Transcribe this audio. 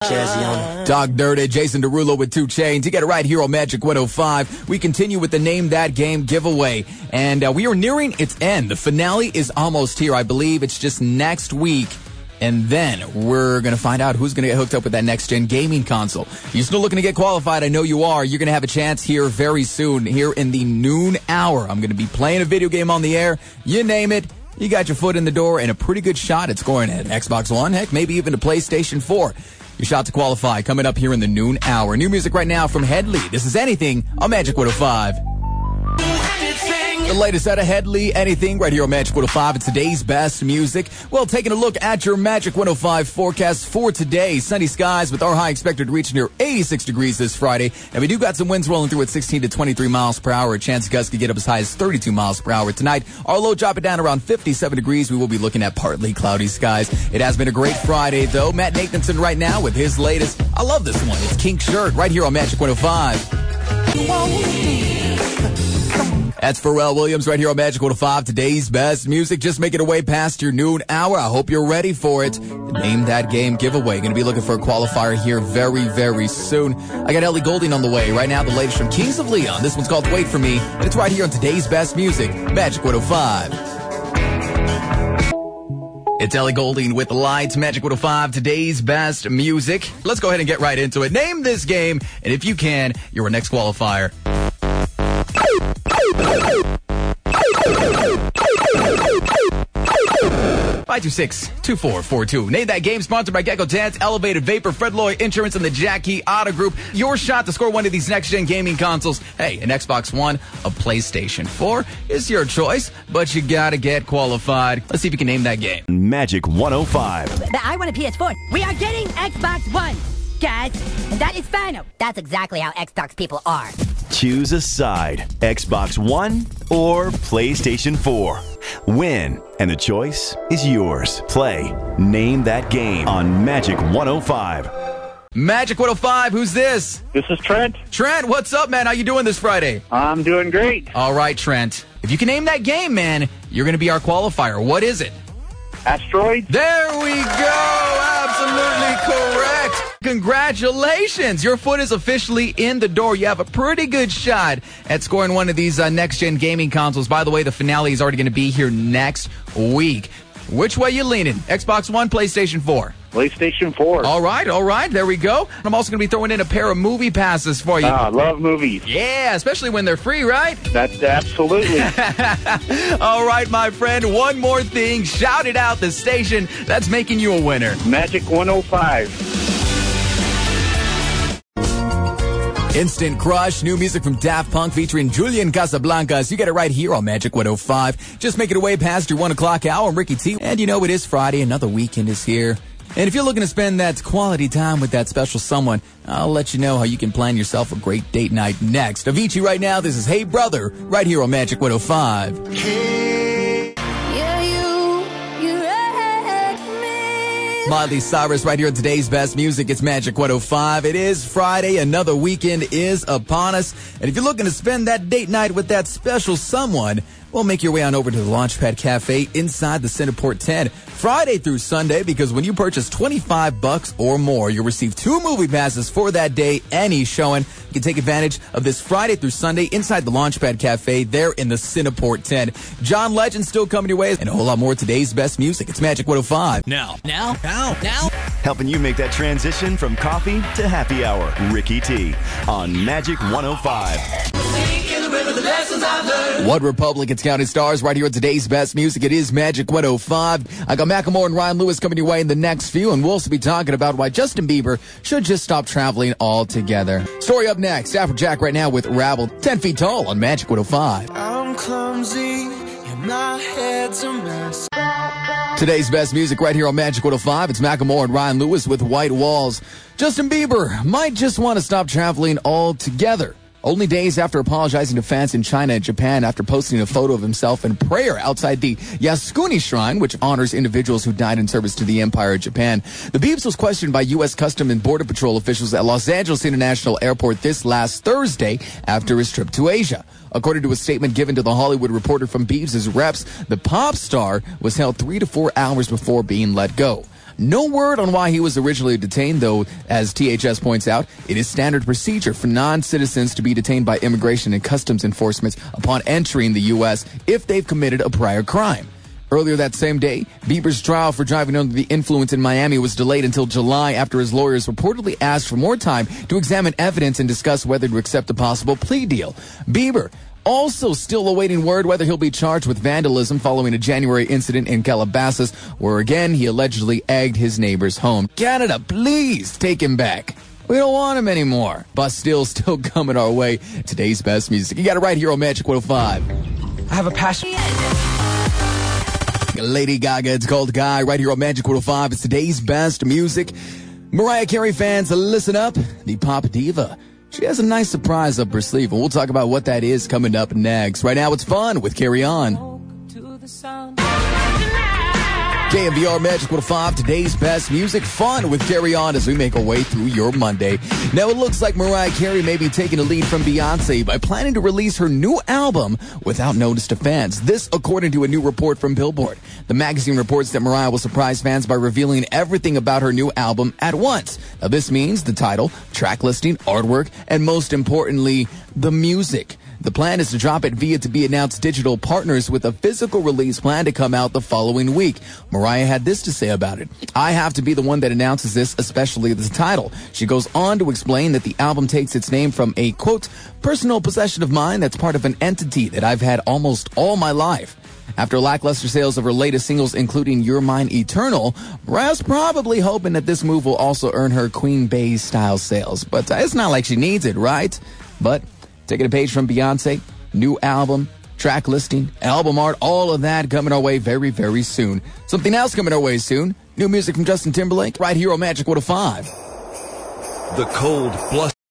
Jazzy on it. Dog Dirty, Jason Derulo with 2 Chainz. You get it right here on Magic 105. We continue with the Name That Game giveaway. And we are nearing its end. The finale is almost here. I believe it's just next week. And then we're going to find out who's going to get hooked up with that next-gen gaming console. You're still looking to get qualified. I know you are. You're going to have a chance here very soon, here in the noon hour. I'm going to be playing a video game on the air. You name it. You got your foot in the door and a pretty good shot at scoring an Xbox One, heck, maybe even a PlayStation 4. Your shot to qualify coming up here in the noon hour. New music right now from Headley. This is Anything on Magic 105. The latest out of Headley, Anything, right here on Magic 105. It's today's best music. Well, taking a look at your Magic 105 forecast for today. Sunny skies with our high expected to reach near 86 degrees this Friday. And we do got some winds rolling through at 16 to 23 miles per hour. A chance of gusts could get up as high as 32 miles per hour tonight. Our low dropping down around 57 degrees. We will be looking at partly cloudy skies. It has been a great Friday, though. Matt Nathanson right now with his latest. I love this one. It's Kink Shirt right here on Magic 105. That's Pharrell Williams right here on Magic 105. Today's best music. Just make it away past your noon hour. I hope you're ready for it. Name That Game giveaway. Going to be looking for a qualifier here very, very soon. I got Ellie Goulding on the way. Right now, the latest from Kings of Leon. This one's called Wait For Me. And it's right here on today's best music. Magic 105. It's Ellie Goulding with Lights, Magic 105, today's best music. Let's go ahead and get right into it. Name this game, and if you can, you're our next qualifier. 526-2442. Name that game, sponsored by Gecko Dance, Elevated Vapor, Fred Lloyd Insurance, and the Jack Key Auto Group. Your shot to score one of these next-gen gaming consoles. Hey, an Xbox One, a PlayStation 4 is your choice, but you gotta get qualified. Let's see if you can name that game. Magic 105. I want a PS4. We are getting Xbox One, guys. And that is final. That's exactly how Xbox people are. Choose a side, Xbox One or PlayStation 4. Win, and the choice is yours. Play Name That Game on Magic 105. Magic 105, who's this? This is Trent. Trent, what's up, man? How you doing this Friday? I'm doing great. All right, Trent. If you can name that game, man, you're going to be our qualifier. What is it? Asteroids. There we go. Absolutely correct. Congratulations. Your foot is officially in the door. You have a pretty good shot at scoring one of these next-gen gaming consoles. By the way, the finale is already going to be here next week. Which way you leaning? Xbox One, PlayStation 4? PlayStation 4. All right. There we go. I'm also going to be throwing in a pair of movie passes for you. I love movies. Yeah, especially when they're free, right? That's absolutely. All right, my friend. One more thing. Shout it out, the station that's making you a winner. Magic 105. Instant Crush, new music from Daft Punk featuring Julian Casablancas. You get it right here on Magic 105. Just make it away past your 1 o'clock hour. I'm Ricky T. And you know it is Friday. Another weekend is here. And if you're looking to spend that quality time with that special someone, I'll let you know how you can plan yourself a great date night next. Avicii right now, this is Hey Brother, right here on Magic 105. Miley Cyrus right here on today's best music. It's Magic 105. It is Friday. Another weekend is upon us. And if you're looking to spend that date night with that special someone, well, make your way on over to the Launchpad Cafe inside the Centerport 10 Friday through Sunday, because when you purchase $25 or more, you'll receive 2 movie passes for that day, any showing. You can take advantage of this Friday through Sunday inside the Launchpad Cafe there in the Centerport 10. John Legend still coming your way, and a whole lot more of today's best music. It's Magic 105. Now. Helping you make that transition from coffee to happy hour. Ricky T on Magic 105. What Republic? It's County Stars right here at today's best music. It is Magic 105. I got Macklemore and Ryan Lewis coming your way in the next few, and we'll also be talking about why Justin Bieber should just stop traveling altogether. Story up next. Afrojack right now with Rabble. 10 feet tall on Magic 105. I'm clumsy and my head's a mess. Today's best music right here on Magic 105. It's Macklemore and Ryan Lewis with White Walls. Justin Bieber might just want to stop traveling altogether. Only days after apologizing to fans in China and Japan after posting a photo of himself in prayer outside the Yasukuni Shrine, which honors individuals who died in service to the Empire of Japan. The Biebs was questioned by U.S. Customs and Border Patrol officials at Los Angeles International Airport this last Thursday after his trip to Asia. According to a statement given to The Hollywood Reporter from Biebs' reps, the pop star was held 3 to 4 hours before being let go. No word on why he was originally detained, though, as THS points out, it is standard procedure for non-citizens to be detained by Immigration and Customs Enforcement upon entering the U.S. if they've committed a prior crime. Earlier that same day, Bieber's trial for driving under the influence in Miami was delayed until July after his lawyers reportedly asked for more time to examine evidence and discuss whether to accept a possible plea deal. Bieber also still awaiting word whether he'll be charged with vandalism following a January incident in Calabasas, where again he allegedly egged his neighbor's home. Canada, please take him back. We don't want him anymore. Bastille's still coming our way. Today's best music. You got it right here on Magic 105. I have a passion. Lady Gaga, it's called Guy, right here on Magic 105. It's today's best music. Mariah Carey fans, listen up. The pop diva, she has a nice surprise up her sleeve, and we'll talk about what that is coming up next. Right now, it's fun with Carry On. KMVR Magic 105, today's best music, fun with Carry On as we make our way through your Monday. Now it looks like Mariah Carey may be taking a lead from Beyonce by planning to release her new album without notice to fans. This according to a new report from Billboard. The magazine reports that Mariah will surprise fans by revealing everything about her new album at once. Now this means the title, track listing, artwork, and most importantly, the music. The plan is to drop it via to-be-announced digital partners with a physical release plan to come out the following week. Mariah had this to say about it. I have to be the one that announces this, especially the title. She goes on to explain that the album takes its name from a, quote, personal possession of mine that's part of an entity that I've had almost all my life. After lackluster sales of her latest singles, including You're Mine Eternal, Mariah's probably hoping that this move will also earn her Queen Bey-style sales. But it's not like she needs it, right? But taking a page from Beyonce, new album, track listing, album art, all of that coming our way very, very soon. Something else coming our way soon. New music from Justin Timberlake right here on Magic 105. The cold, blustery